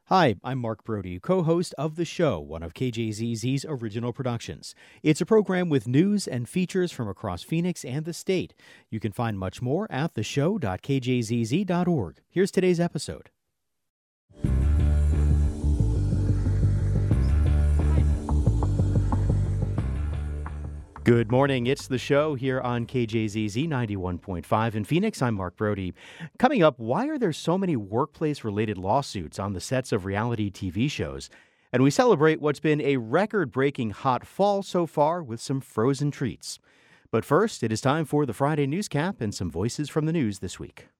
Hi, I'm Mark Brody, co-host of The Show, one of KJZZ's original productions. It's a program with news and features from across Phoenix and the state. You can find much more at theshow.kjzz.org. Here's today's episode. Good morning. It's The Show here on KJZZ 91.5 in Phoenix. I'm Mark Brody. Coming up, why are there so many workplace-related lawsuits on the sets of reality TV shows? And we celebrate what's been a record-breaking hot fall so far with some frozen treats. But first, it is time for the Friday Newscap and some voices from the news this week.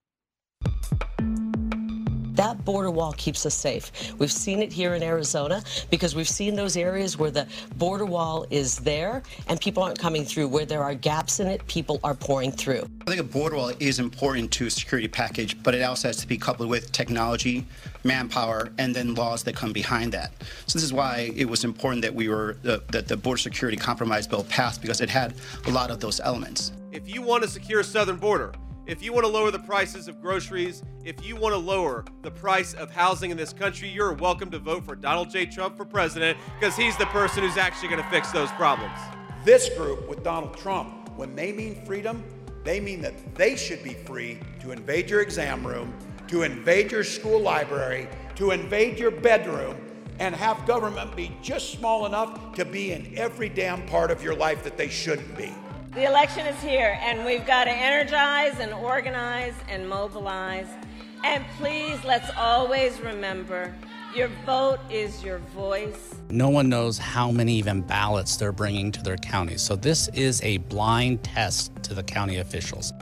That border wall keeps us safe. We've seen it here in Arizona because we've seen those areas where the border wall is there and people aren't coming through. Where there are gaps in it, people are pouring through. I think a border wall is important to a security package, but it also has to be coupled with technology, manpower, and then laws that come behind that. So this is why it was important that that the border security compromise bill passed, because it had a lot of those elements. If you want to secure a southern border, if you want to lower the prices of groceries, if you want to lower the price of housing in this country, you're welcome to vote for Donald J. Trump for president, because he's the person who's actually going to fix those problems. This group with Donald Trump, when they mean freedom, they mean that they should be free to invade your exam room, to invade your school library, to invade your bedroom, and have government be just small enough to be in every damn part of your life that they shouldn't be. The election is here, and we've got to energize and organize and mobilize. And please, let's always remember, your vote is your voice. No one knows how many even ballots they're bringing to their counties. So this is a blind test to the county officials.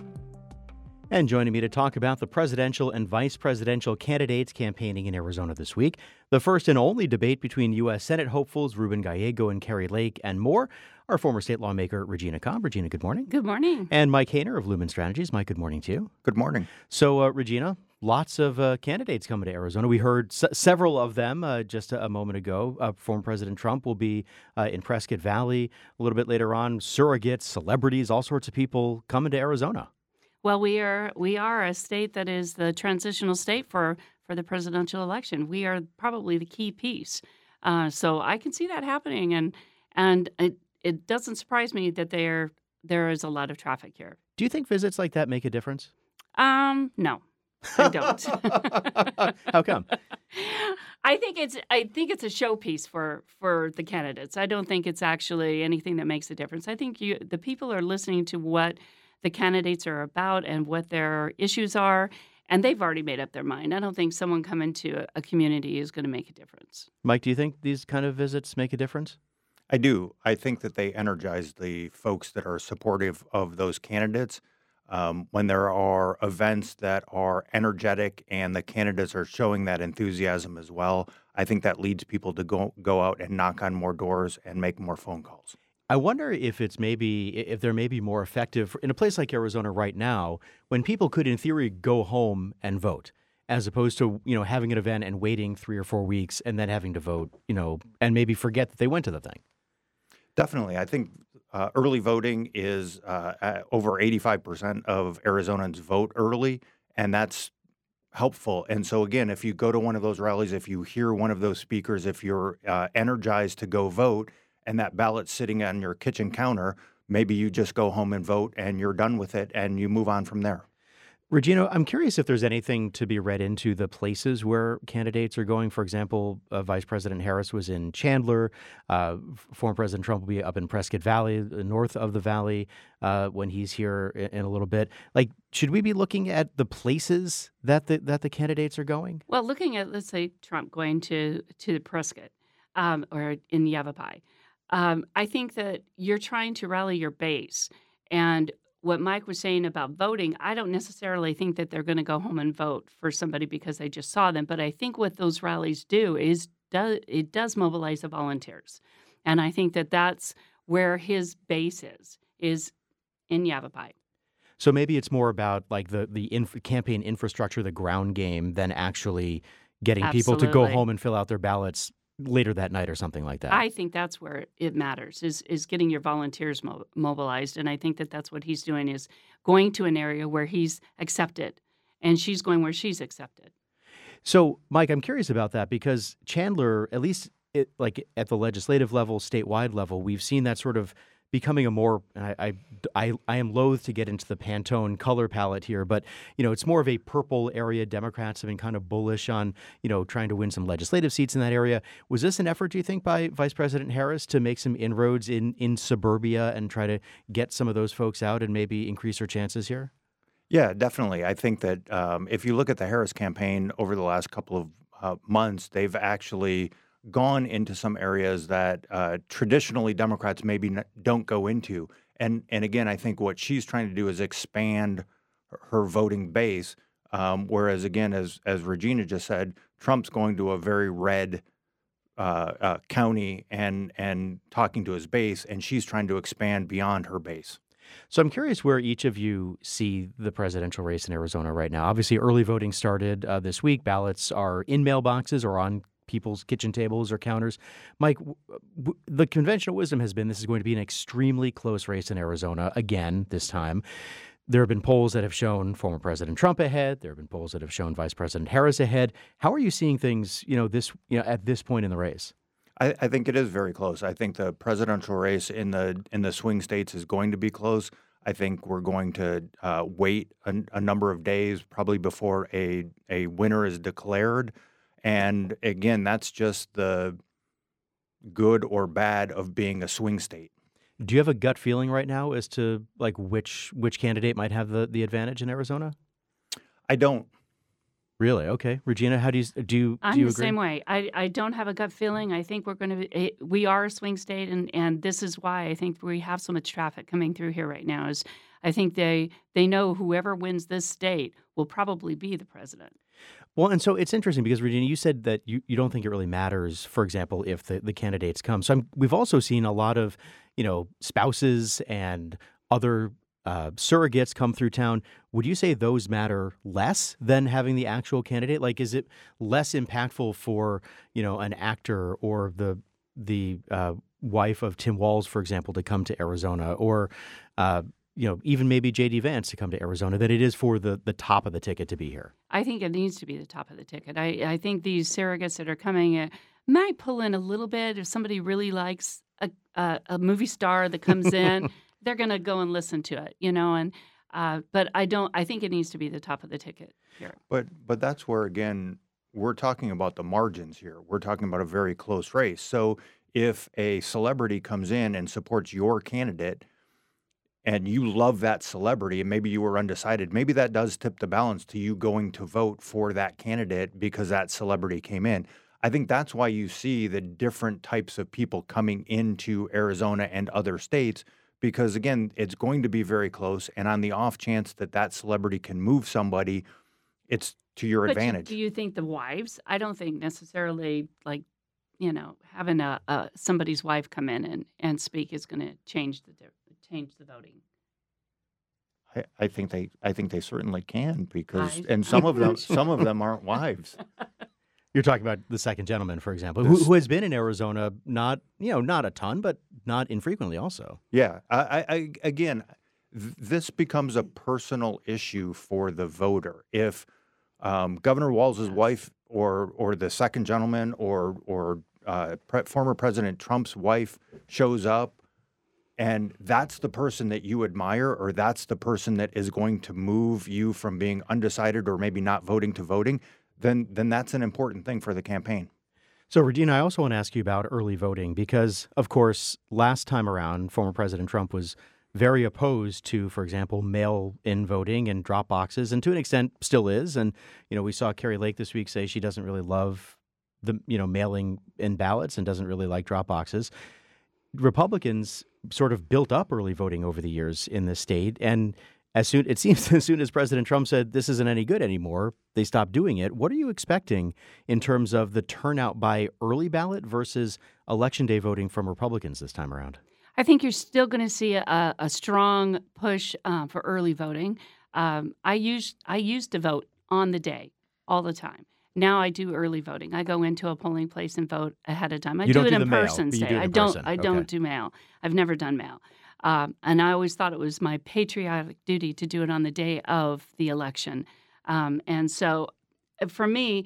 And joining me to talk about the presidential and vice presidential candidates campaigning in Arizona this week, the first and only debate between U.S. Senate hopefuls Ruben Gallego and Kari Lake, and more, our former state lawmaker Regina Cobb. Regina, good morning. Good morning. And Mike Hayner of Lumen Strategies. Mike, good morning to you. Good morning. So, Regina, lots of candidates coming to Arizona. We heard several of them just a moment ago. Former President Trump will be in Prescott Valley a little bit later on. Surrogates, celebrities, all sorts of people coming to Arizona. Well, we are a state that is the transitional state for the presidential election. We are probably the key piece. So I can see that happening, and it doesn't surprise me that there is a lot of traffic here. Do you think visits like that make a difference? No, I don't. How come? I think it's a showpiece for the candidates. I don't think it's actually anything that makes a difference. I think the people are listening to what the candidates are about and what their issues are, and they've already made up their mind. I don't think someone coming to a community is going to make a difference. Mike, do you think these kind of visits make a difference? I do. I think that they energize the folks that are supportive of those candidates. When there are events that are energetic and the candidates are showing that enthusiasm as well, I think that leads people to go out and knock on more doors and make more phone calls. I wonder if they're maybe more effective in a place like Arizona right now, when people could, in theory, go home and vote, as opposed to, having an event and waiting 3 or 4 weeks and then having to vote, and maybe forget that they went to the thing. Definitely. I think early voting is over 85% of Arizonans vote early, and that's helpful. And so, again, if you go to one of those rallies, if you hear one of those speakers, if you're energized to go vote, and that ballot's sitting on your kitchen counter, maybe you just go home and vote and you're done with it and you move on from there. Regina, I'm curious if there's anything to be read into the places where candidates are going. For example, Vice President Harris was in Chandler. Former President Trump will be up in Prescott Valley, north of the valley, when he's here in a little bit. Like, should we be looking at the places that the candidates are going? Well, looking at, let's say, Trump going to Prescott or in Yavapai. I think that you're trying to rally your base. And what Mike was saying about voting, I don't necessarily think that they're going to go home and vote for somebody because they just saw them. But I think what those rallies do is it does mobilize the volunteers. And I think that that's where his base is in Yavapai. So maybe it's more about like the campaign infrastructure, the ground game, than actually getting people to go home and fill out their ballots later that night or something like that. I think that's where it matters, is getting your volunteers mobilized. And I think that that's what he's doing, is going to an area where he's accepted, and she's going where she's accepted. So, Mike, I'm curious about that because Chandler, at least like at the legislative level, statewide level, we've seen that sort of becoming a more. I am loath to get into the Pantone color palette here, but it's more of a purple area. Democrats have been kind of bullish on trying to win some legislative seats in that area. Was this an effort, do you think, by Vice President Harris to make some inroads in suburbia and try to get some of those folks out and maybe increase her chances here? Yeah, definitely. I think that if you look at the Harris campaign over the last couple of months, they've actually gone into some areas that traditionally Democrats maybe don't go into. And again, I think what she's trying to do is expand her voting base. Whereas again, as Regina just said, Trump's going to a very red county and talking to his base, and she's trying to expand beyond her base. So I'm curious where each of you see the presidential race in Arizona right now. Obviously, early voting started this week. Ballots are in mailboxes or on people's kitchen tables or counters. Mike, the conventional wisdom has been this is going to be an extremely close race in Arizona again this time. There have been polls that have shown former President Trump ahead. There have been polls that have shown Vice President Harris ahead. How are you seeing things, at this point in the race? I think it is very close. I think the presidential race in the swing states is going to be close. I think we're going to wait a number of days, probably before a winner is declared. And again, that's just the good or bad of being a swing state. Do you have a gut feeling right now as to like which candidate might have the advantage in Arizona? I don't. Really? Okay. Regina, how do you I'm agree? the same way. I don't have a gut feeling. I think we are a swing state, and this is why I think we have so much traffic coming through here right now. Is I think they know whoever wins this state will probably be the president. Well, and so it's interesting because, Regina, you said that you don't think it really matters, for example, if the candidates come. So we've also seen a lot of, spouses and other surrogates come through town. Would you say those matter less than having the actual candidate? Like, is it less impactful for, an actor or the wife of Tim Walz, for example, to come to Arizona or, even maybe J.D. Vance to come to Arizona than it is for the top of the ticket to be here? I think it needs to be the top of the ticket. I think these surrogates that are coming might pull in a little bit. If somebody really likes a movie star that comes in, they're going to go and listen to it, but I think it needs to be the top of the ticket here. But that's where, again, we're talking about the margins here. We're talking about a very close race. So if a celebrity comes in and supports your candidate and you love that celebrity and maybe you were undecided, maybe that does tip the balance to you going to vote for that candidate because that celebrity came in. I think that's why you see the different types of people coming into Arizona and other states, because, again, it's going to be very close. And on the off chance that celebrity can move somebody, it's to your advantage. Do you think the wives? I don't think necessarily having somebody's wife come in and speak is going to change the voting. I think they certainly can because some of them aren't wives. You're talking about the second gentleman, for example, who has been in Arizona, not a ton, but not infrequently also. Yeah. Again, this becomes a personal issue for the voter. If Governor Walz's wife or the second gentleman or former President Trump's wife shows up, and that's the person that you admire, or that's the person that is going to move you from being undecided or maybe not voting to voting, then that's an important thing for the campaign. So, Regina, I also want to ask you about early voting because, of course, last time around, former President Trump was very opposed to, for example, mail-in voting and drop boxes, and to an extent still is. And, we saw Kari Lake this week say she doesn't really love the, mailing in ballots and doesn't really like drop boxes. Republicans sort of built up early voting over the years in this state, and as soon as President Trump said this isn't any good anymore, they stopped doing it. What are you expecting in terms of the turnout by early ballot versus Election Day voting from Republicans this time around? I think you're still going to see a strong push for early voting. I used to vote on the day all the time. Now I do early voting. I go into a polling place and vote ahead of time. I do it in person. I don't do mail. I've never done mail. And I always thought it was my patriotic duty to do it on the day of the election. And so for me,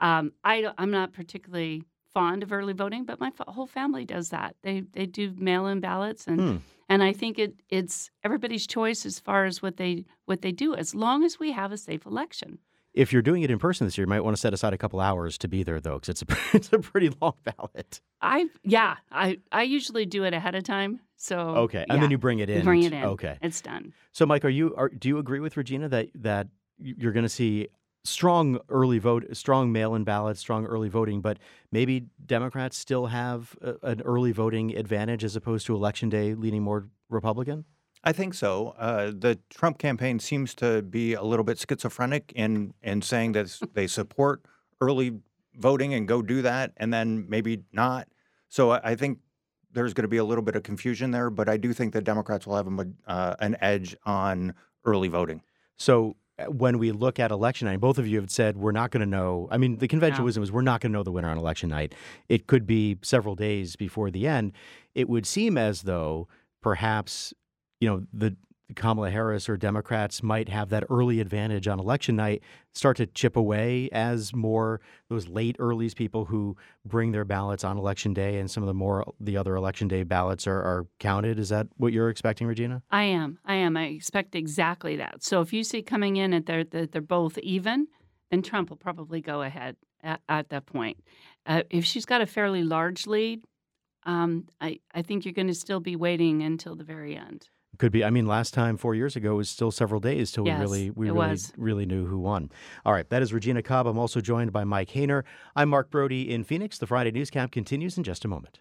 I'm not particularly fond of early voting, but my whole family does that. They do mail-in ballots, and I think it's everybody's choice as far as what they do, as long as we have a safe election. If you're doing it in person this year, you might want to set aside a couple hours to be there, though, because it's a pretty long ballot. I usually do it ahead of time. So okay, and then you bring it in. Bring it in. Okay, it's done. So, Mike, do you agree with Regina that you're going to see strong early vote, strong mail-in ballots, strong early voting, but maybe Democrats still have an early voting advantage as opposed to Election Day leaning more Republican? I think so. The Trump campaign seems to be a little bit schizophrenic in saying that they support early voting and go do that, and then maybe not. So I think there's going to be a little bit of confusion there, but I do think that Democrats will have an edge on early voting. So when we look at election night, both of you have said we're not going to know. I mean, the conventional wisdom is we're not going to know the winner on election night. It could be several days before the end. It would seem as though perhaps the Kamala Harris or Democrats might have that early advantage on election night, start to chip away as more those late earlies, people who bring their ballots on election day, and some of the other election day ballots are counted. Is that what you're expecting, Regina? I am. I expect exactly that. So if you see coming in that they're both even, then Trump will probably go ahead at that point. If she's got a fairly large lead, I think you're going to still be waiting until the very end. Could be. I mean, last time 4 years ago, it was still several days till we really knew who won. All right, that is Regina Cobb. I'm also joined by Mike Hayner. I'm Mark Brody in Phoenix. The Friday Newscap continues in just a moment.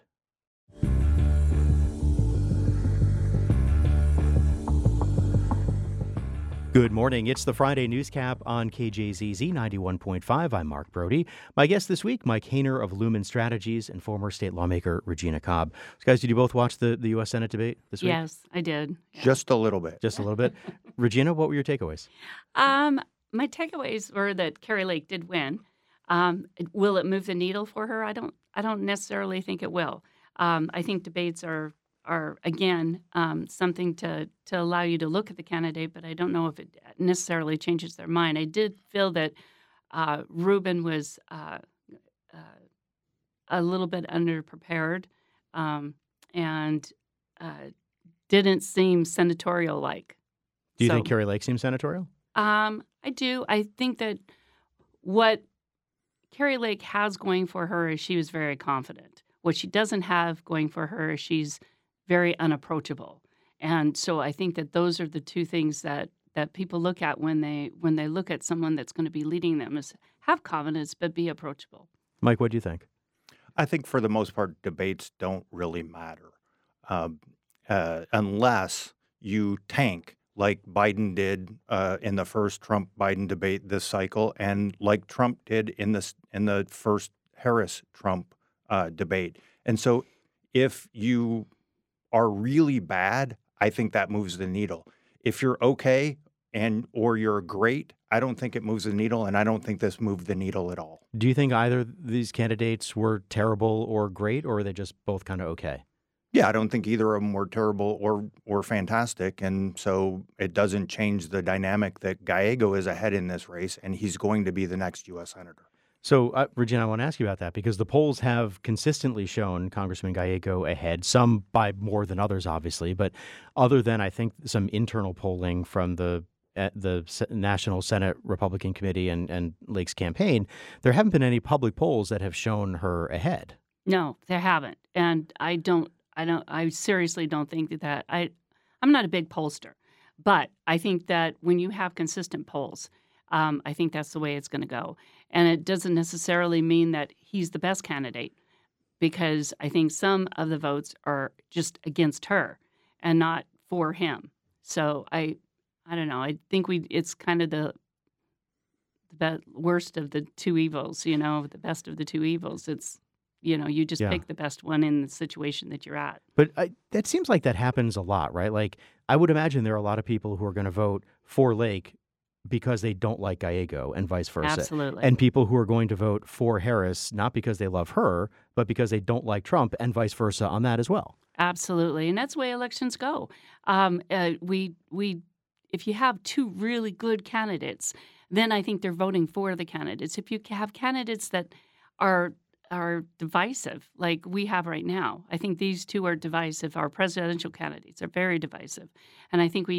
Good morning. It's the Friday Newscap on KJZZ 91.5. I'm Mark Brody. My guest this week, Mike Hayner of Lumen Strategies and former state lawmaker Regina Cobb. So guys, did you both watch the U.S. Senate debate this week? Yes, I did. Yeah. Just a little bit. Just a little bit. Regina, what were your takeaways? My takeaways were that Kari Lake did win. Will it move the needle for her? I don't necessarily think it will. I think debates are again something to allow you to look at the candidate, but I don't know if it necessarily changes their mind. I did feel that Rubin was a little bit underprepared and didn't seem senatorial-like. Do you think Kari Lake seems senatorial? I do. I think that what Kari Lake has going for her is she was very confident. What she doesn't have going for her is she's very unapproachable. And so I think that those are the two things that people look at when they look at someone that's going to be leading them, is have confidence but be approachable. Mike, what do you think? I think for the most part, debates don't really matter unless you tank like Biden did in the first Trump-Biden debate this cycle, and like Trump did in the first Harris-Trump debate. And so if you are really bad, I think that moves the needle. If you're okay or you're great, I don't think it moves the needle, and I don't think this moved the needle at all. Do you think either of these candidates were terrible or great, or are they just both kind of okay? Yeah, I don't think either of them were terrible or fantastic, and so it doesn't change the dynamic that Gallego is ahead in this race, and he's going to be the next U.S. Senator. So, Regina, I want to ask you about that because the polls have consistently shown Congressman Gallego ahead, some by more than others, obviously, but other than, I think, some internal polling from the National Senate Republican Committee and Lake's campaign, there haven't been any public polls that have shown her ahead. No, there haven't. And I seriously don't think that I'm not a big pollster, but I think that when you have consistent polls, I think that's the way it's going to go. And it doesn't necessarily mean that he's the best candidate, because I think some of the votes are just against her and not for him. So I don't know. I think it's kind of the worst of the two evils, the best of the two evils. It's, you just pick the best one in the situation that you're at. But that seems like that happens a lot, right? Like, I would imagine there are a lot of people who are going to vote for Lake because they don't like Gallego and vice versa. Absolutely. And people who are going to vote for Harris, not because they love her, but because they don't like Trump and vice versa on that as well. Absolutely. And that's the way elections go. If you have two really good candidates, then I think they're voting for the candidates. If you have candidates that are divisive, like we have right now, I think these two are divisive. Our presidential candidates are very divisive, and I think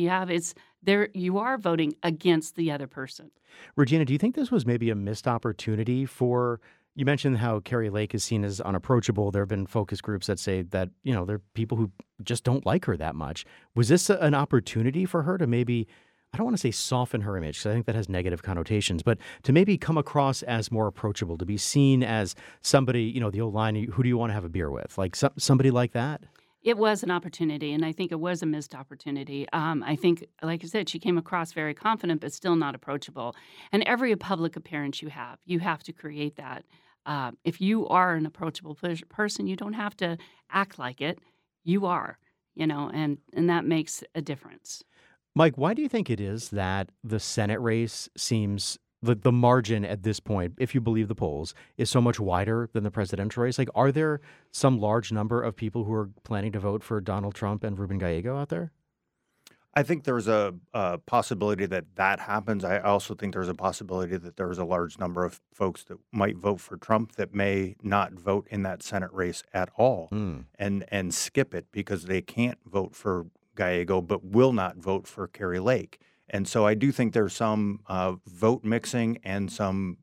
you are voting against the other person. Regina, do you think this was maybe a missed opportunity for? You mentioned how Kari Lake is seen as unapproachable. There have been focus groups that say that, there are people who just don't like her that much. Was this an opportunity for her to maybe, I don't want to say soften her image, because I think that has negative connotations, but to maybe come across as more approachable, to be seen as somebody, the old line, who do you want to have a beer with? Like somebody like that? It was an opportunity, and I think it was a missed opportunity. I think, like I said, she came across very confident, but still not approachable. And every public appearance you have to create that. If you are an approachable person, you don't have to act like it. You are, and that makes a difference. Mike, why do you think it is that the Senate race seems the margin at this point, if you believe the polls, is so much wider than the presidential race? Like, are there some large number of people who are planning to vote for Donald Trump and Ruben Gallego out there? I think there's a possibility that happens. I also think there's a possibility that there's a large number of folks that might vote for Trump that may not vote in that Senate race at all and skip it because they can't vote for Gallego but will not vote for Kari Lake. And so I do think there's some vote mixing and some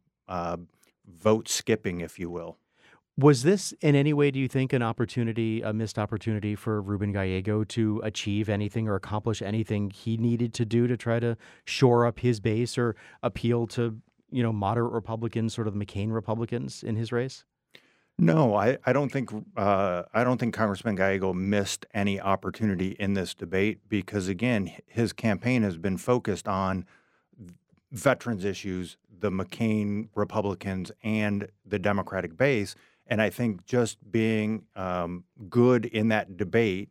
vote skipping, if you will. Was this in any way, do you think, a missed opportunity for Ruben Gallego to achieve anything or accomplish anything he needed to do to try to shore up his base or appeal to, moderate Republicans, sort of the McCain Republicans in his race? No, I don't think Congressman Gallego missed any opportunity in this debate because, again, his campaign has been focused on veterans issues, the McCain Republicans, and the Democratic base. And I think just being good in that debate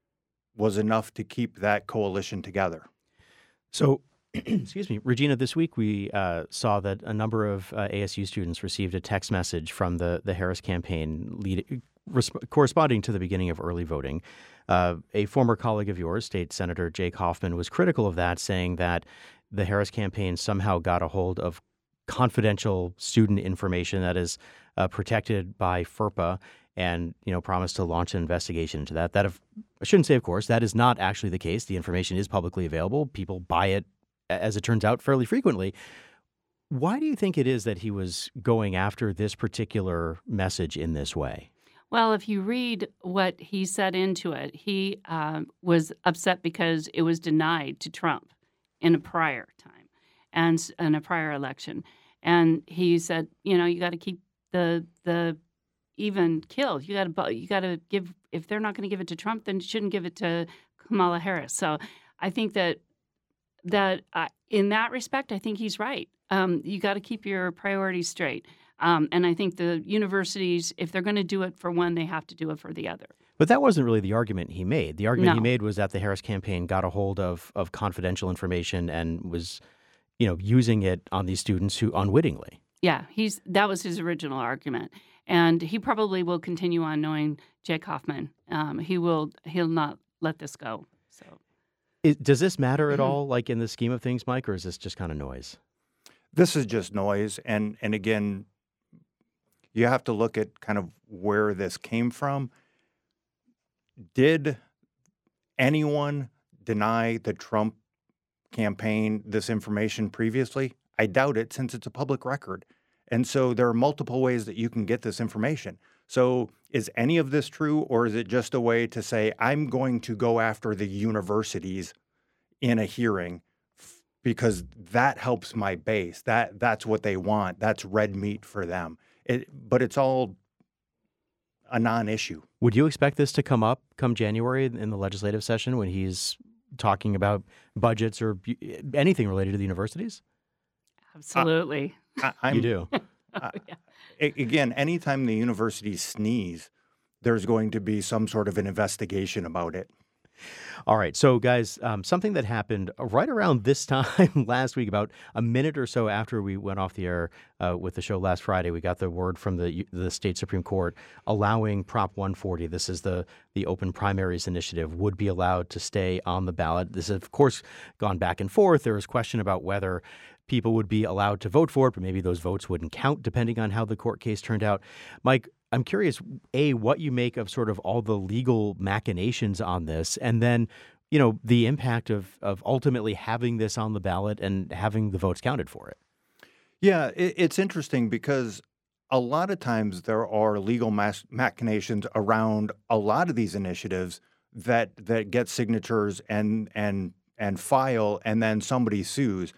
was enough to keep that coalition together. So, excuse me, Regina, this week we saw that a number of ASU students received a text message from the Harris campaign corresponding to the beginning of early voting. A former colleague of yours, State Senator Jake Hoffman, was critical of that, saying that the Harris campaign somehow got a hold of confidential student information that is protected by FERPA and, promised to launch an investigation into that. I shouldn't say, of course, that is not actually the case. The information is publicly available. People buy it, as it turns out, fairly frequently. Why do you think it is that he was going after this particular message in this way? Well, if you read what he said into it, he was upset because it was denied to Trump in a prior time and in a prior election. And he said, you got to keep the even killed. You got to give, if they're not going to give it to Trump, then you shouldn't give it to Kamala Harris. So I think that in that respect, I think he's right. You got to keep your priorities straight. And I think the universities, if they're going to do it for one, they have to do it for the other. But that wasn't really the argument he made. The argument he made was that the Harris campaign got a hold of confidential information and was, using it on these students who unwittingly. Yeah, that was his original argument. And he probably will continue on knowing Jake Hoffman. He'll not let this go. So, does this matter at all, like in the scheme of things, Mike, or is this just kind of noise? This is just noise. And again, you have to look at kind of where this came from. Did anyone deny the Trump campaign this information previously? I doubt it, since it's a public record. And so there are multiple ways that you can get this information. So is any of this true, or is it just a way to say, I'm going to go after the universities in a hearing because that helps my base? That's what they want. That's red meat for them. But it's all a non-issue. Would you expect this to come up come January in the legislative session when he's talking about budgets or anything related to the universities? Absolutely. You do. Again, anytime the universities sneeze, there's going to be some sort of an investigation about it. All right. So, guys, something that happened right around this time last week, about a minute or so after we went off the air with the show last Friday, we got the word from the state Supreme Court allowing Prop 140. This is the open primaries initiative, would be allowed to stay on the ballot. This has, of course, gone back and forth. There was question about whether people would be allowed to vote for it, but maybe those votes wouldn't count depending on how the court case turned out. Mike, I'm curious, A, what you make of sort of all the legal machinations on this, and then, the impact of ultimately having this on the ballot and having the votes counted for it. Yeah, it's interesting because a lot of times there are legal machinations around a lot of these initiatives that get signatures and file, and then somebody sues.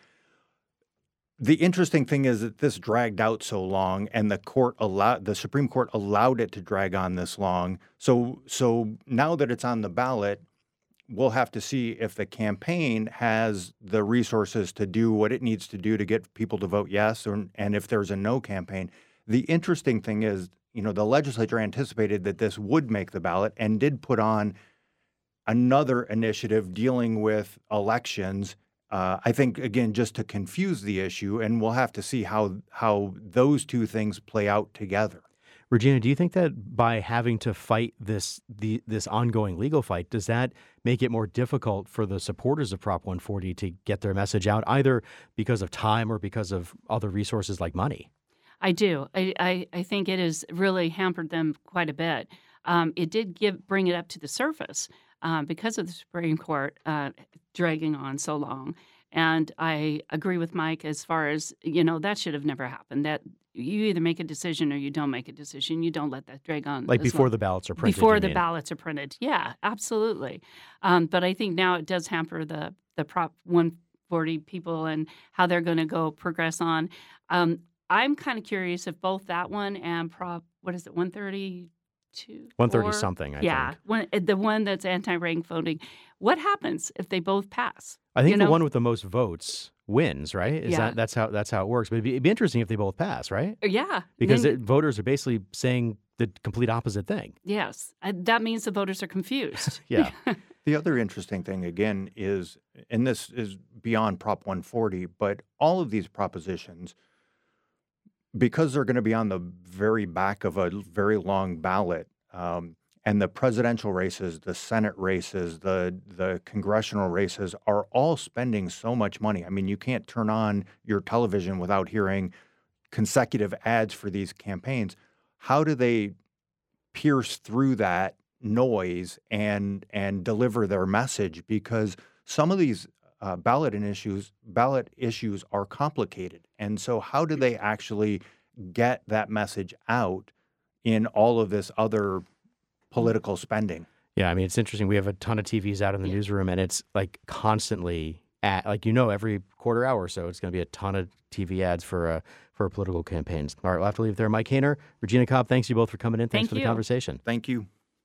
The interesting thing is that this dragged out so long, and the Supreme Court allowed it to drag on this long. So now that it's on the ballot, we'll have to see if the campaign has the resources to do what it needs to do to get people to vote yes, and if there's a no campaign. The interesting thing is, the legislature anticipated that this would make the ballot and did put on another initiative dealing with elections. I think, again, just to confuse the issue, and we'll have to see how those two things play out together. Regina, do you think that by having to fight this ongoing legal fight, does that make it more difficult for the supporters of Prop 140 to get their message out, either because of time or because of other resources like money? I do. I think it has really hampered them quite a bit. It did bring it up to the surface because of the Supreme Court dragging on so long. And I agree with Mike as far as, that should have never happened. That you either make a decision or you don't make a decision. You don't let that drag on. Like before the ballots are printed. Before the ballots are printed. Yeah, absolutely. But I think now it does hamper the Prop 140 people and how they're going to go progress on. I'm kind of curious if both that one and Prop, 132? 130 something, I think. The one that's anti-rank voting. What happens if they both pass? I think the one with the most votes wins, right? Yeah. That's how it works. But it'd be interesting if they both pass, right? Yeah. Because voters are basically saying the complete opposite thing. Yes. That means the voters are confused. Yeah. The other interesting thing, again, is, and this is beyond Prop 140, but all of these propositions, because they're going to be on the very back of a very long ballot, and the presidential races, the Senate races, the congressional races are all spending so much money. I mean, you can't turn on your television without hearing consecutive ads for these campaigns. How do they pierce through that noise and deliver their message? Because some of these ballot issues are complicated. And so how do they actually get that message out in all of this other political spending? Yeah, I mean, it's interesting. We have a ton of TVs out in the newsroom, and it's like constantly every quarter hour or so, it's going to be a ton of TV ads for political campaigns. All right, we'll have to leave it there. Mike Hainer, Regina Cobb, thanks you both for coming in. Thanks for the conversation. Thank you.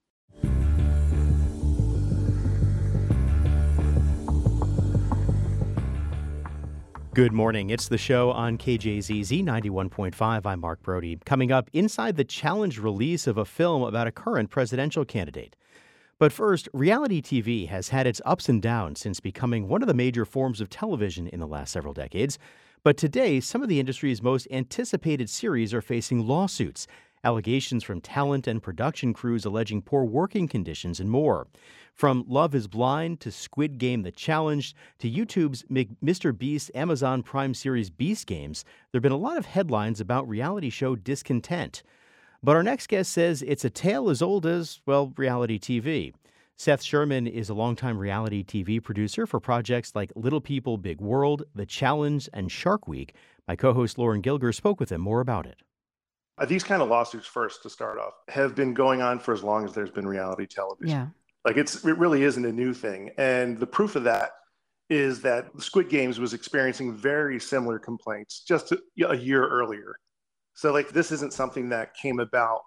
Good morning. It's the show on KJZZ 91.5. I'm Mark Brody. Coming up, inside the challenged release of a film about a current presidential candidate. But first, reality TV has had its ups and downs since becoming one of the major forms of television in the last several decades. But today, some of the industry's most anticipated series are facing lawsuits, allegations from talent and production crews alleging poor working conditions, and more. From Love is Blind to Squid Game The Challenge to YouTube's Mr. Beast Amazon Prime series Beast Games, there have been a lot of headlines about reality show discontent. But our next guest says it's a tale as old as, reality TV. Seth Sherman is a longtime reality TV producer for projects like Little People, Big World, The Challenge, and Shark Week. My co-host Lauren Gilger spoke with him more about it. These kind of lawsuits, first to start off, have been going on for as long as there's been reality television. Yeah. It really isn't a new thing. And the proof of that is that Squid Games was experiencing very similar complaints just a year earlier. So this isn't something that came about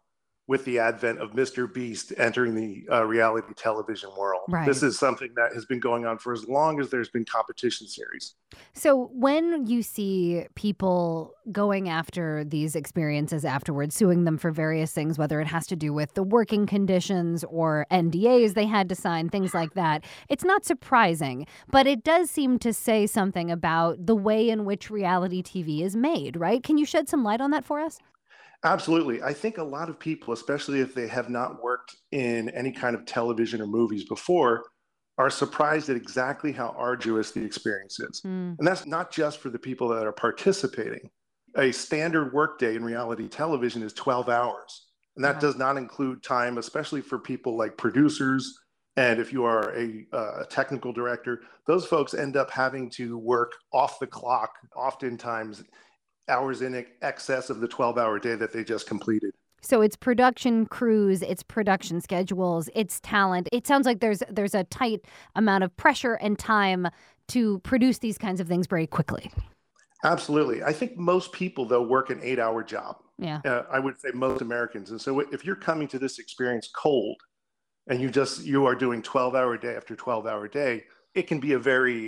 with the advent of Mr. Beast entering the reality television world. Right. This is something that has been going on for as long as there's been competition series. So when you see people going after these experiences afterwards, suing them for various things, whether it has to do with the working conditions or NDAs they had to sign, things like that, it's not surprising, but it does seem to say something about the way in which reality TV is made, right? Can you shed some light on that for us? Absolutely. I think a lot of people, especially if they have not worked in any kind of television or movies before, are surprised at exactly how arduous the experience is. And that's not just for the people that are participating. A standard workday in reality television is 12 hours. And that does not include time, especially for people like producers. And if you are a technical director, those folks end up having to work off the clock, oftentimes hours in excess of the 12-hour day that they just completed. So it's production crews, it's production schedules, it's talent. It sounds like there's a tight amount of pressure and time to produce these kinds of things very quickly. Absolutely. I think most people, though, work an 8-hour job. Yeah. I would say most Americans. And so if you're coming to this experience cold and you are doing 12-hour day after 12-hour day, it can be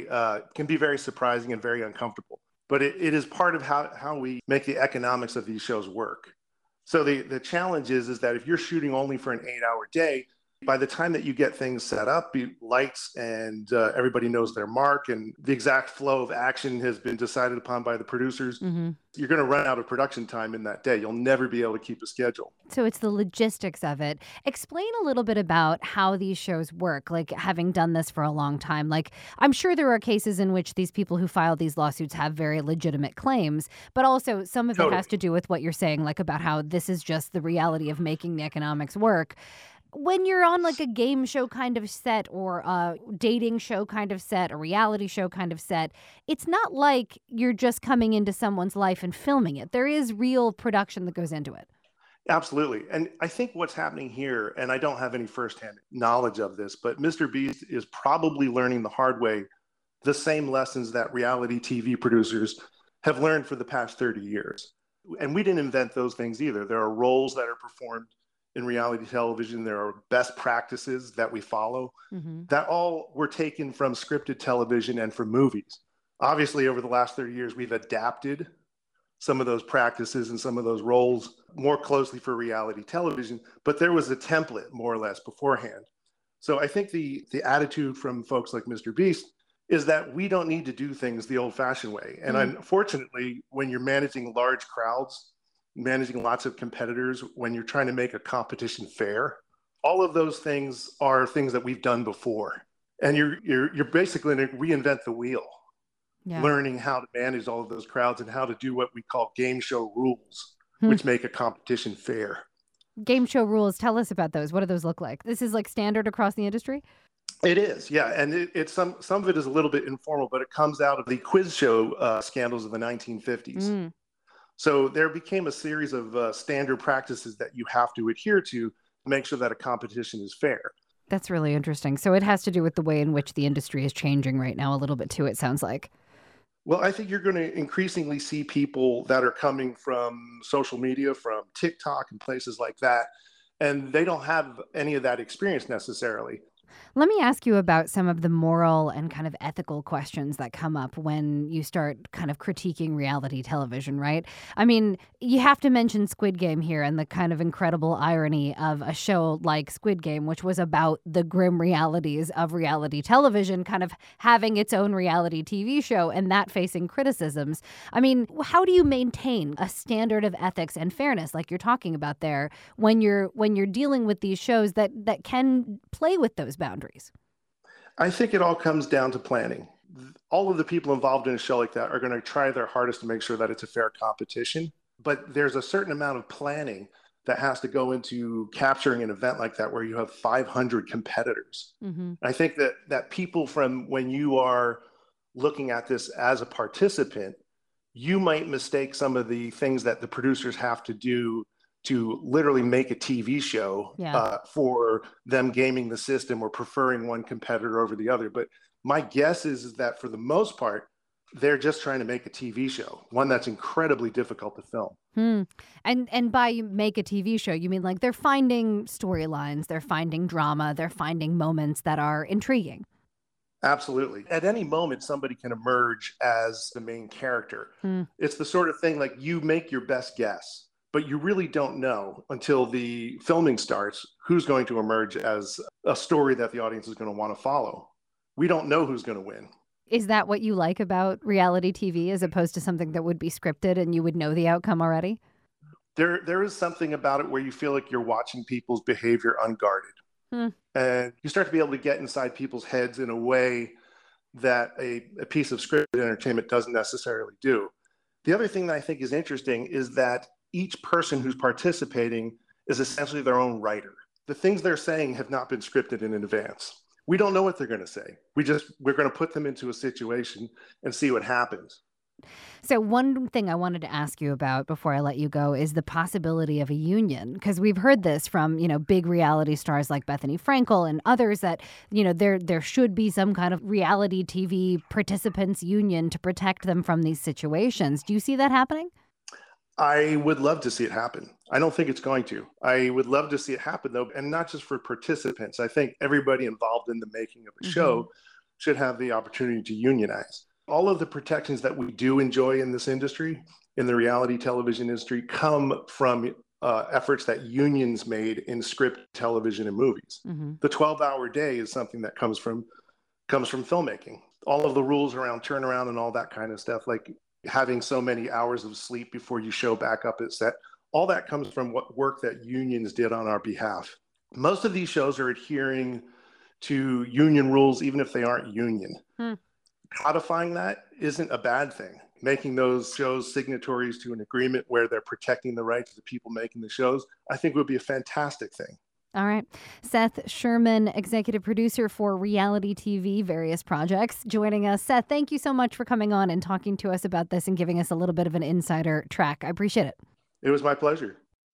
very surprising and very uncomfortable. But it is part of how we make the economics of these shows work. So the challenge is that if you're shooting only for an 8-hour day, by the time that you get things set up, lights and everybody knows their mark and the exact flow of action has been decided upon by the producers, you're going to run out of production time in that day. You'll never be able to keep a schedule. So it's the logistics of it. Explain a little bit about how these shows work, like having done this for a long time. Like, I'm sure there are cases in which these people who file these lawsuits have very legitimate claims, but also some of it has to do with what you're saying, like about how this is just the reality of making the economics work. When you're on like a game show kind of set or a dating show kind of set, a reality show kind of set, it's not like you're just coming into someone's life and filming it. There is real production that goes into it. Absolutely. And I think what's happening here, and I don't have any firsthand knowledge of this, but Mr. Beast is probably learning the hard way the same lessons that reality TV producers have learned for the past 30 years. And we didn't invent those things either. There are roles that are performed in reality television. There are best practices that we follow that all were taken from scripted television and from movies. Obviously, over the last 30 years, we've adapted some of those practices and some of those roles more closely for reality television, but there was a template more or less beforehand. So I think the attitude from folks like Mr. Beast is that we don't need to do things the old-fashioned way. And unfortunately, when you're managing large crowds, managing lots of competitors, when you're trying to make a competition fair, all of those things are things that we've done before. And you're basically going to reinvent the wheel, learning how to manage all of those crowds and how to do what we call game show rules, which make a competition fair. Game show rules. Tell us about those. What do those look like? This is like standard across the industry? It is, yeah. And it's some of it is a little bit informal, but it comes out of the quiz show scandals of the 1950s. So there became a series of standard practices that you have to adhere to make sure that a competition is fair. That's really interesting. So it has to do with the way in which the industry is changing right now a little bit too, it sounds like. Well, I think you're going to increasingly see people that are coming from social media, from TikTok and places like that, and they don't have any of that experience necessarily. Let me ask you about some of the moral and kind of ethical questions that come up when you start kind of critiquing reality television, right? I mean, you have to mention Squid Game here and the kind of incredible irony of a show like Squid Game, which was about the grim realities of reality television, kind of having its own reality TV show and that facing criticisms. I mean, how do you maintain a standard of ethics and fairness like you're talking about there when you're dealing with these shows that can play with those boundaries? I think it all comes down to planning. All of the people involved in a show like that are going to try their hardest to make sure that it's a fair competition. But there's a certain amount of planning that has to go into capturing an event like that where you have 500 competitors. I think that people, from when you are looking at this as a participant, you might mistake some of the things that the producers have to do to literally make a TV show for them gaming the system or preferring one competitor over the other. But my guess is that for the most part, They're just trying to make a TV show, one that's incredibly difficult to film. And by make a TV show, you mean like they're finding storylines, they're finding drama, they're finding moments that are intriguing. Absolutely. At any moment, somebody can emerge as the main character. It's the sort of thing like you make your best guess, but you really don't know until the filming starts who's going to emerge as a story that the audience is going to want to follow. We don't know who's going to win. Is that what you like about reality TV as opposed to something that would be scripted and you would know the outcome already? There is something about it where you feel like you're watching people's behavior unguarded. And you start to be able to get inside people's heads in a way that a piece of scripted entertainment doesn't necessarily do. The other thing that I think is interesting is that each person who's participating is essentially their own writer. The things they're saying have not been scripted in advance. We don't know what they're going to say. We're going to put them into a situation and see what happens. So one thing I wanted to ask you about before I let you go is the possibility of a union, because we've heard this from, big reality stars like Bethany Frankel and others that, there should be some kind of reality TV participants union to protect them from these situations. Do you see that happening? I would love to see it happen. I don't think it's going to. I would love to see it happen, though, and not just for participants. I think everybody involved in the making of a show should have the opportunity to unionize. All of the protections that we do enjoy in this industry, in the reality television industry, come from efforts that unions made in script television and movies. The 12-hour day is something that comes from filmmaking. All of the rules around turnaround and all that kind of stuff, like having so many hours of sleep before you show back up at set, all that comes from what work that unions did on our behalf. Most of these shows are adhering to union rules, even if they aren't union. Codifying that isn't a bad thing. Making those shows signatories to an agreement where they're protecting the rights of the people making the shows, I think would be a fantastic thing. All right. Seth Sherman, executive producer for reality TV, various projects, joining us. Seth, thank you so much for coming on and talking to us about this and giving us a little bit of an insider track. I appreciate it. It was my pleasure.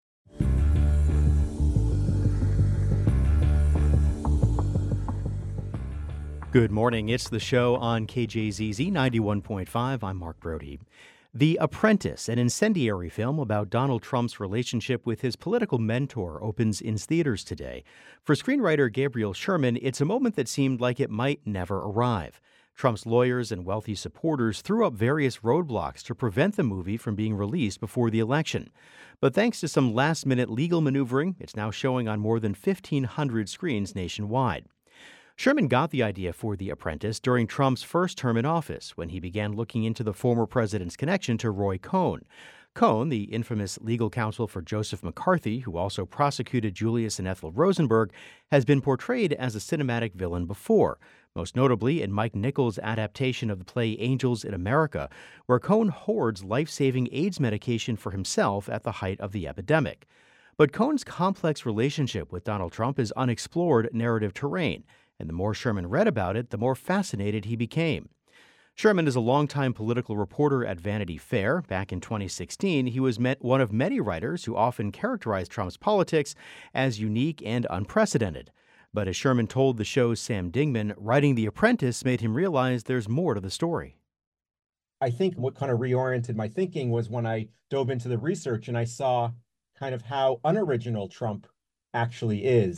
Good morning. It's the show on KJZZ 91.5. I'm Mark Brody. The Apprentice, an incendiary film about Donald Trump's relationship with his political mentor, opens in theaters today. For screenwriter Gabriel Sherman, it's a moment that seemed like it might never arrive. Trump's lawyers and wealthy supporters threw up various roadblocks to prevent the movie from being released before the election. But thanks to some last-minute legal maneuvering, it's now showing on more than 1,500 screens nationwide. Sherman got the idea for The Apprentice during Trump's first term in office, when he began looking into the former president's connection to Roy Cohn. Cohn, the infamous legal counsel for Joseph McCarthy, who also prosecuted Julius and Ethel Rosenberg, has been portrayed as a cinematic villain before, most notably in Mike Nichols' adaptation of the play Angels in America, where Cohn hoards life-saving AIDS medication for himself at the height of the epidemic. But Cohn's complex relationship with Donald Trump is unexplored narrative terrain, and the more Sherman read about it, the more fascinated he became. Sherman is a longtime political reporter at Vanity Fair. Back in 2016, he was one of many writers who often characterized Trump's politics as unique and unprecedented. But as Sherman told the show's Sam Dingman, writing The Apprentice made him realize there's more to the story. I think what kind of reoriented my thinking was when I dove into the research and I saw kind of how unoriginal Trump actually is.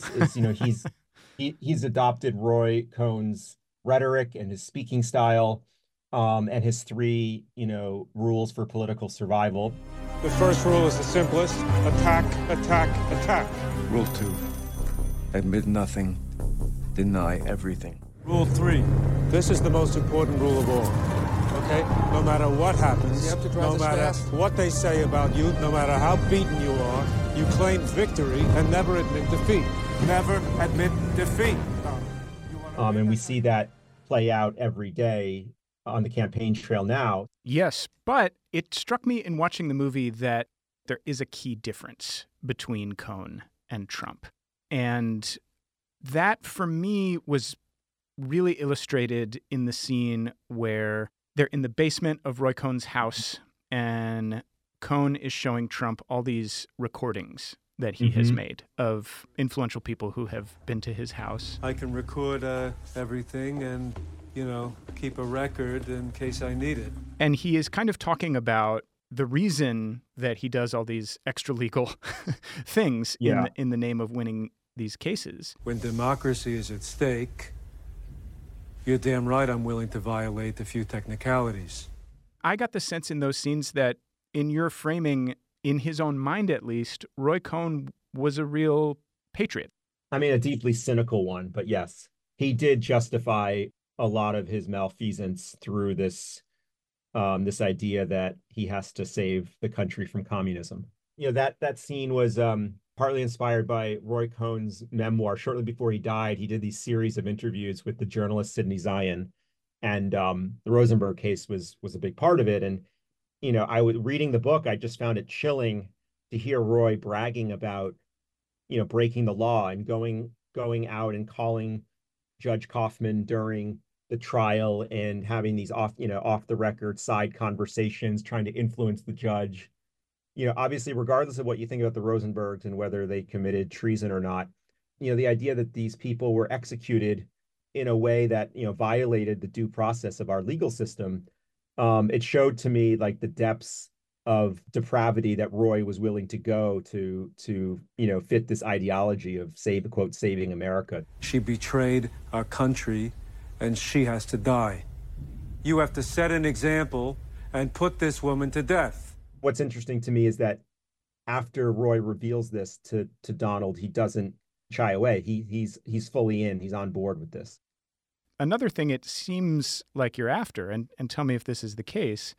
He's adopted Roy Cohn's rhetoric and his speaking style, and his three, rules for political survival. The first rule is the simplest: attack, attack, attack. Rule 2, admit nothing, deny everything. Rule 3, this is the most important rule of all. Okay? No matter what happens, no matter what they say about you, no matter how beaten you are, you claim victory and never admit defeat. Never admit defeat. And we see that play out every day on the campaign trail now. Yes, but it struck me in watching the movie that there is a key difference between Cohn and Trump. And that, for me, was really illustrated in the scene where they're in the basement of Roy Cohn's house, and Cohn is showing Trump all these recordings that he has made of influential people who have been to his house. I can record everything, and keep a record in case I need it. And he is kind of talking about the reason that he does all these extra legal things in the name of winning these cases. When democracy is at stake, you're damn right I'm willing to violate a few technicalities. I got the sense in those scenes that in your framing, in his own mind at least, Roy Cohn was a real patriot. I mean, a deeply cynical one, but yes, he did justify a lot of his malfeasance through this this idea that he has to save the country from communism. That scene was partly inspired by Roy Cohn's memoir. Shortly before he died, he did these series of interviews with the journalist Sidney Zion, and the Rosenberg case was a big part of it. And I was reading the book, I just found it chilling to hear Roy bragging about breaking the law and going out and calling Judge Kaufman during the trial and having these off the record side conversations, trying to influence the judge. Obviously, regardless of what you think about the Rosenbergs and whether they committed treason or not, the idea that these people were executed in a way that, violated the due process of our legal system, it showed to me like the depths of depravity that Roy was willing to go to fit this ideology of saving America. She betrayed our country, and she has to die. You have to set an example and put this woman to death. What's interesting to me is that after Roy reveals this to Donald, he doesn't shy away. He's fully in. He's on board with this. Another thing it seems like you're after, and tell me if this is the case,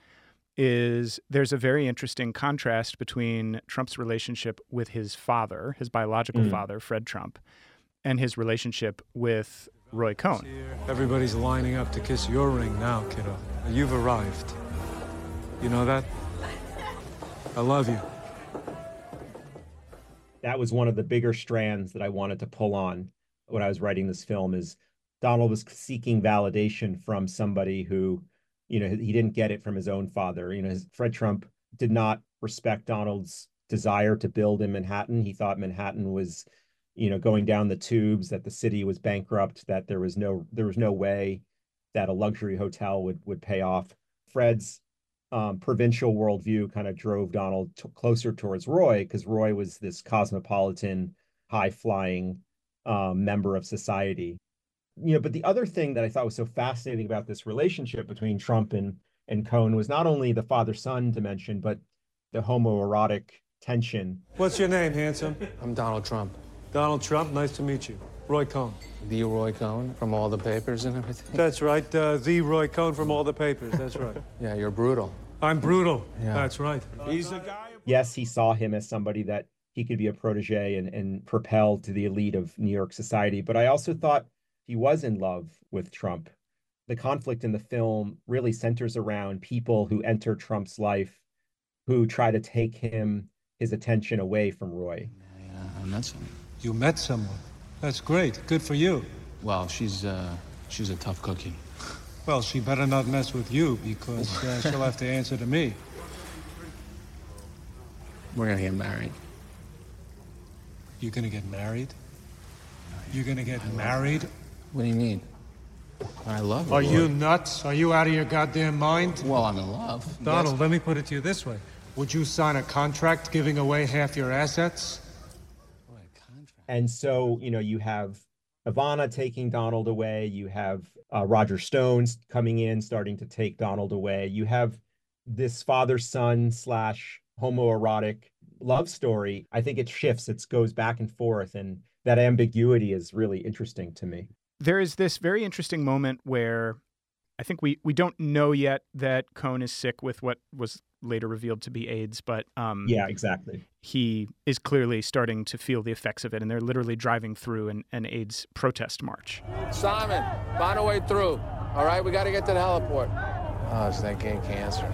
is there's a very interesting contrast between Trump's relationship with his father, his biological father, Fred Trump, and his relationship with Roy Cohn. Everybody's lining up to kiss your ring now, kiddo. You've arrived. You know that? I love you. That was one of the bigger strands that I wanted to pull on when I was writing this film, is Donald was seeking validation from somebody who, he didn't get it from his own father. Fred Trump did not respect Donald's desire to build in Manhattan. He thought Manhattan was, going down the tubes, that the city was bankrupt, that there was no way that a luxury hotel would pay off. Fred's provincial worldview kind of drove Donald closer towards Roy, because Roy was this cosmopolitan, high-flying member of society. But the other thing that I thought was so fascinating about this relationship between Trump and Cohn was not only the father-son dimension, but the homoerotic tension. What's your name, handsome? I'm Donald Trump. Donald Trump, nice to meet you. Roy Cohn. The Roy Cohn from all the papers and everything? That's right, the Roy Cohn from all the papers, that's right. Yeah, you're brutal. I'm brutal, yeah. That's right. He's a guy... Yes, he saw him as somebody that he could be a protege and propel to the elite of New York society, but I also thought he was in love with Trump. The conflict in the film really centers around people who enter Trump's life who try to take his attention away from Roy. Yeah, I met someone. You met someone? That's great. Good for you. Well, she's a tough cookie. Well, she better not mess with you, because she'll have to answer to me. We're gonna get married. You're gonna get married? You're gonna get married? What do you mean? I love her. Are you nuts? Are you out of your goddamn mind? Well, I'm in love. Donald, yes. Let me put it to you this way. Would you sign a contract giving away half your assets? And so, you have Ivana taking Donald away. You have Roger Stone coming in, starting to take Donald away. You have this father-son / homoerotic love story. I think it shifts. It goes back and forth. And that ambiguity is really interesting to me. There is this very interesting moment where I think we don't know yet that Cohn is sick with what was later revealed to be AIDS, but yeah, exactly. He is clearly starting to feel the effects of it, and they're literally driving through an AIDS protest march. Simon, find a way through. All right, we got to get to the heliport. Oh, it's that gay cancer.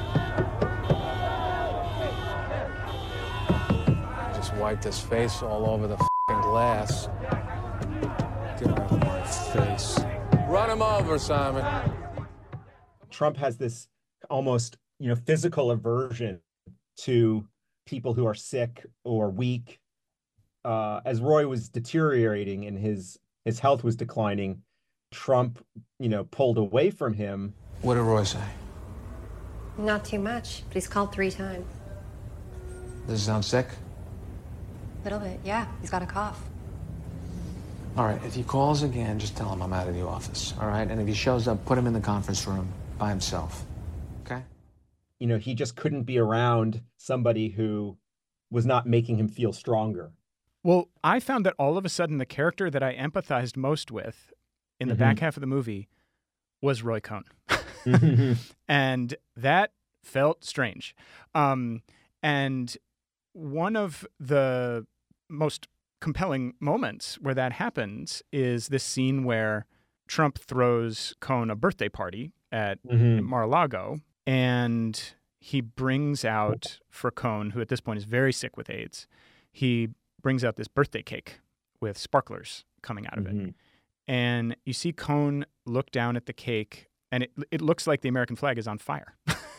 I just wiped his face all over the f***ing glass. Get out of my face. Run him over, Simon. Trump has this almost, physical aversion to people who are sick or weak. As Roy was deteriorating and his health was declining, Trump, pulled away from him. What did Roy say? Not too much, but he's called 3 times. Does he sound sick? A little bit, yeah. He's got a cough. All right, if he calls again, just tell him I'm out of the office, all right? And if he shows up, put him in the conference room by himself, okay? He just couldn't be around somebody who was not making him feel stronger. Well, I found that all of a sudden the character that I empathized most with in the back half of the movie was Roy Cohn. And that felt strange. And one of the most compelling moments where that happens is this scene where Trump throws Cohn a birthday party at Mar-a-Lago, and he brings out for Cohn, who at this point is very sick with AIDS, he brings out this birthday cake with sparklers coming out of it. And you see Cohn look down at the cake, and it looks like the American flag is on fire.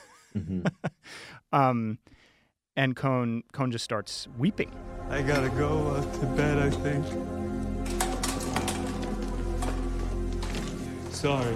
And Cohn just starts weeping. I gotta go to bed, I think. Sorry.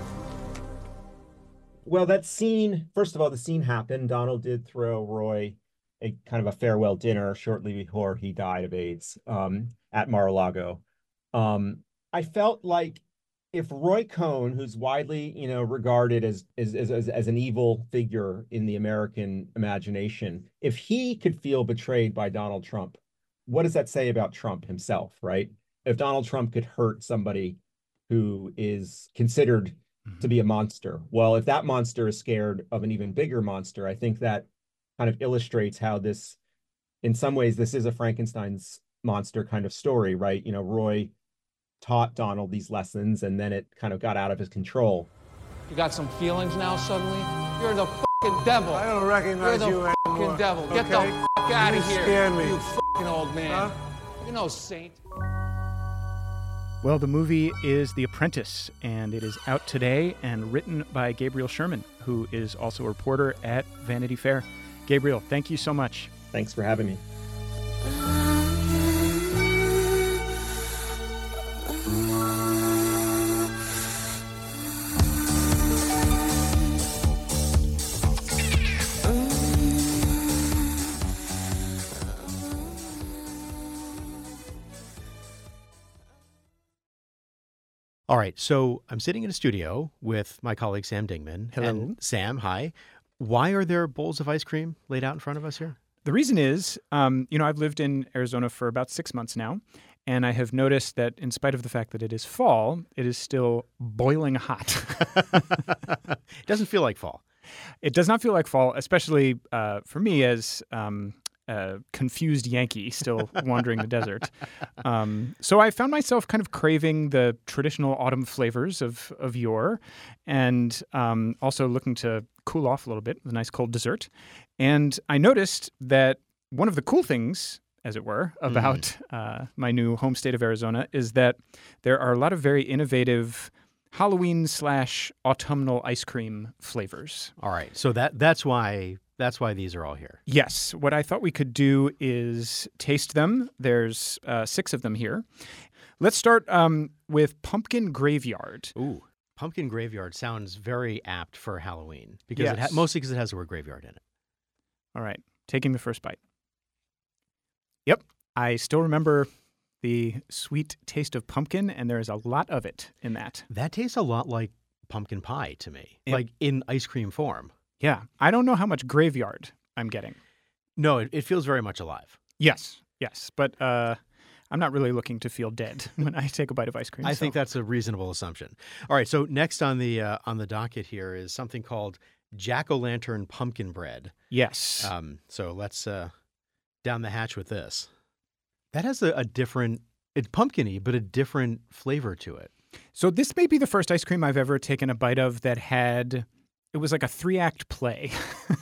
Well, that scene, first of all, the scene happened. Donald did throw Roy a kind of a farewell dinner shortly before he died of AIDS at Mar-a-Lago. I felt like if Roy Cohn, who's widely, regarded as an evil figure in the American imagination, if he could feel betrayed by Donald Trump, what does that say about Trump himself, right? If Donald Trump could hurt somebody who is considered to be a monster, well, if that monster is scared of an even bigger monster, I think that kind of illustrates how this, in some ways, this is a Frankenstein's monster kind of story, right? Roy taught Donald these lessons, and then it kind of got out of his control. You got some feelings now suddenly? You're the fucking devil. I don't recognize You're you the fucking anymore. devil. Okay? Get the fuck out You of here. scared me. You fucking old man. Huh? You're no saint. Well, the movie is The Apprentice, and it is out today and written by Gabriel Sherman, who is also a reporter at Vanity Fair. Gabriel, thank you so much. Thanks for having me. All right, so I'm sitting in a studio with my colleague Sam Dingman. Hello. And Sam, hi. Why are there bowls of ice cream laid out in front of us here? The reason is, I've lived in Arizona for about 6 months now, and I have noticed that in spite of the fact that it is fall, it is still boiling hot. It doesn't feel like fall. It does not feel like fall, especially for me as a confused Yankee still wandering the desert. So I found myself kind of craving the traditional autumn flavors of yore, and also looking to cool off a little bit with a nice cold dessert. And I noticed that one of the cool things, as it were, about my new home state of Arizona is that there are a lot of very innovative Halloween/autumnal ice cream flavors. All right, so that's why these are all here. Yes. What I thought we could do is taste them. There's 6 of them here. Let's start with Pumpkin Graveyard. Ooh, Pumpkin Graveyard sounds very apt for Halloween because Yes. mostly because it has the word graveyard in it. All right, taking the first bite. Yep, I still remember the sweet taste of pumpkin, and there is a lot of it in that. That tastes a lot like pumpkin pie to me, It- like in ice cream form. Yeah, I don't know how much graveyard I'm getting. No, it feels very much alive. Yes, but I'm not really looking to feel dead when I take a bite of ice cream. I think that's a reasonable assumption. All right, so next on the docket here is something called Jack-o'-lantern pumpkin bread. Yes. So let's down the hatch with this. That has a different, it's pumpkin-y, but a different flavor to it. So this may be the first ice cream I've ever taken a bite of that had, it was like a 3-act play.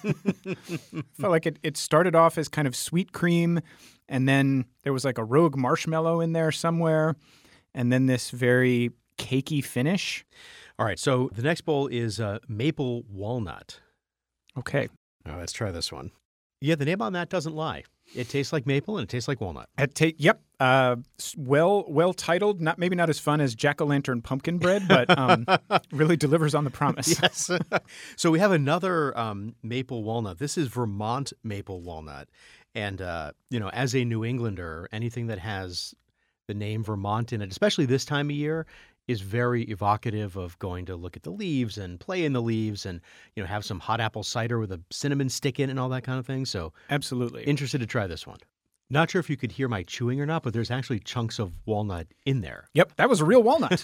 Felt like it started off as kind of sweet cream, and then there was like a rogue marshmallow in there somewhere, and then this very cakey finish. All right, so the next bowl is maple walnut. Okay. Now let's try this one. Yeah, the name on that doesn't lie. It tastes like maple and it tastes like walnut. Yep. Well titled. Maybe not as fun as Jack-o'-lantern pumpkin bread, but really delivers on the promise. Yes. So we have another maple walnut. This is Vermont maple walnut. And, as a New Englander, anything that has the name Vermont in it, especially this time of year, is very evocative of going to look at the leaves and play in the leaves and, have some hot apple cider with a cinnamon stick in it and all that kind of thing. So absolutely interested to try this one. Not sure if you could hear my chewing or not, but there's actually chunks of walnut in there. Yep, that was a real walnut.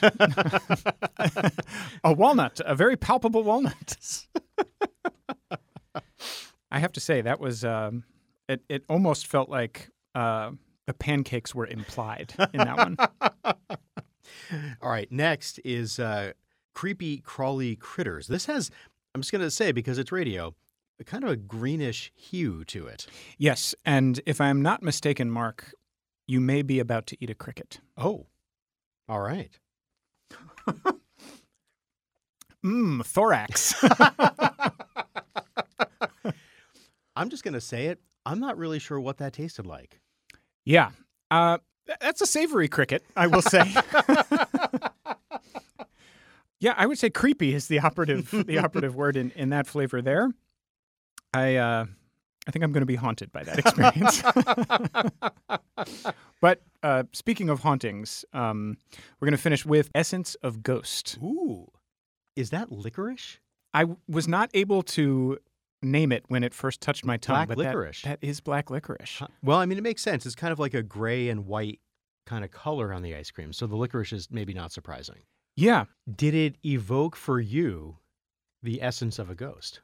A walnut, a very palpable walnut. I have to say, that was, it almost felt like the pancakes were implied in that one. All right, next is Creepy Crawly Critters. This has, I'm just going to say, because it's radio, kind of a greenish hue to it. Yes, and if I'm not mistaken, Mark, you may be about to eat a cricket. Oh, all right. Thorax. I'm just going to say it. I'm not really sure what that tasted like. Yeah, that's a savory cricket, I will say. Yeah, I would say creepy is the operative word in that flavor there. I think I'm going to be haunted by that experience. But speaking of hauntings, we're going to finish with Essence of Ghost. Ooh, is that licorice? I was not able to name it when it first touched my tongue. Black licorice. That is black licorice. Well, I mean, it makes sense. It's kind of like a gray and white kind of color on the ice cream. So the licorice is maybe not surprising. Yeah. Did it evoke for you the essence of a ghost?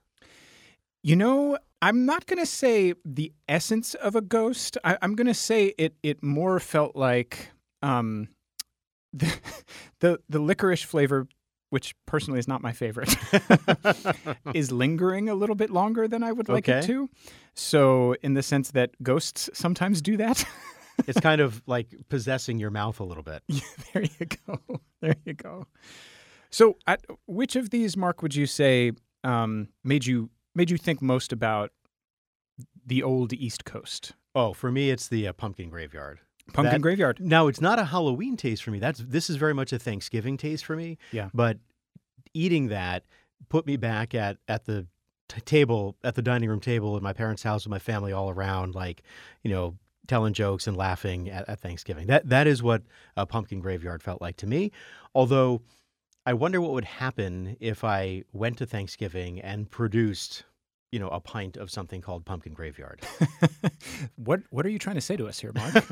I'm not going to say the essence of a ghost. I'm going to say it more felt like the licorice flavor, which personally is not my favorite, is lingering a little bit longer than I would like it to. So in the sense that ghosts sometimes do that. It's kind of like possessing your mouth a little bit. Yeah, there you go. There you go. So which of these, Mark, would you say made you think most about the old East Coast? Oh, for me, it's the pumpkin graveyard. Pumpkin graveyard. Now, it's not a Halloween taste for me. This is very much a Thanksgiving taste for me. Yeah. But eating that put me back at the table, at the dining room table at my parents' house with my family all around, telling jokes and laughing at Thanksgiving. That is what a pumpkin graveyard felt like to me. Although I wonder what would happen if I went to Thanksgiving and produced, a pint of something called pumpkin graveyard. What are you trying to say to us here, Mark?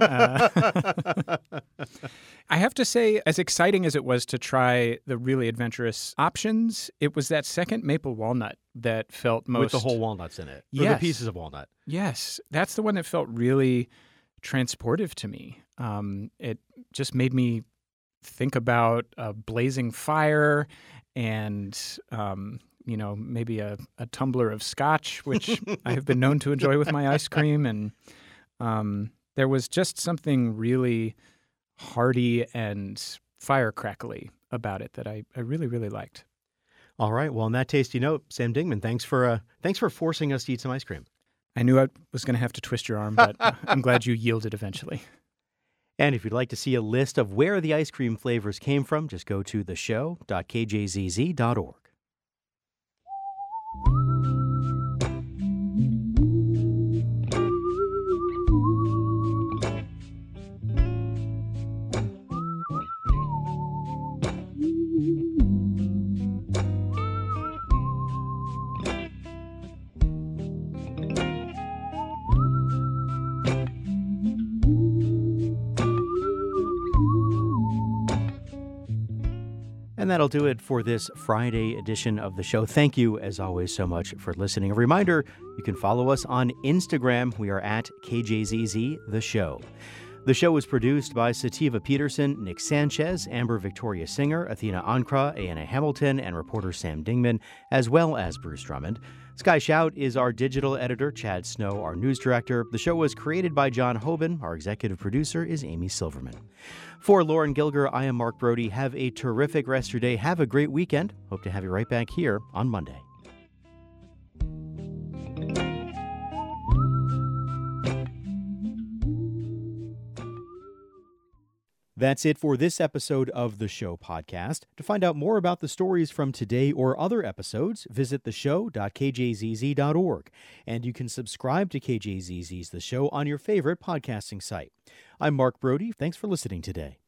I have to say, as exciting as it was to try the really adventurous options, it was that second maple walnut that felt most... With the whole walnuts in it. Yes. Or the pieces of walnut. Yes. That's the one that felt really transportive to me. It just made me think about a blazing fire and... maybe a tumbler of scotch, which I have been known to enjoy with my ice cream. And there was just something really hearty and firecrackly about it that I really, really liked. All right. Well, on that tasty note, Sam Dingman, thanks for forcing us to eat some ice cream. I knew I was going to have to twist your arm, but I'm glad you yielded eventually. And if you'd like to see a list of where the ice cream flavors came from, just go to theshow.kjzz.org. And that'll do it for this Friday edition of the show. Thank you, as always, so much for listening. A reminder, you can follow us on Instagram. We are at KJZZ The Show. The show was produced by Sativa Peterson, Nick Sanchez, Amber Victoria Singer, Athena Ankra, A.N.A. Hamilton, and reporter Sam Dingman, as well as Bruce Drummond. Sky Shout is our digital editor, Chad Snow, our news director. The show was created by John Hoban. Our executive producer is Amy Silverman. For Lauren Gilger, I am Mark Brody. Have a terrific rest of your day. Have a great weekend. Hope to have you right back here on Monday. That's it for this episode of The Show podcast. To find out more about the stories from today or other episodes, visit theshow.kjzz.org. And you can subscribe to KJZZ's The Show on your favorite podcasting site. I'm Mark Brody. Thanks for listening today.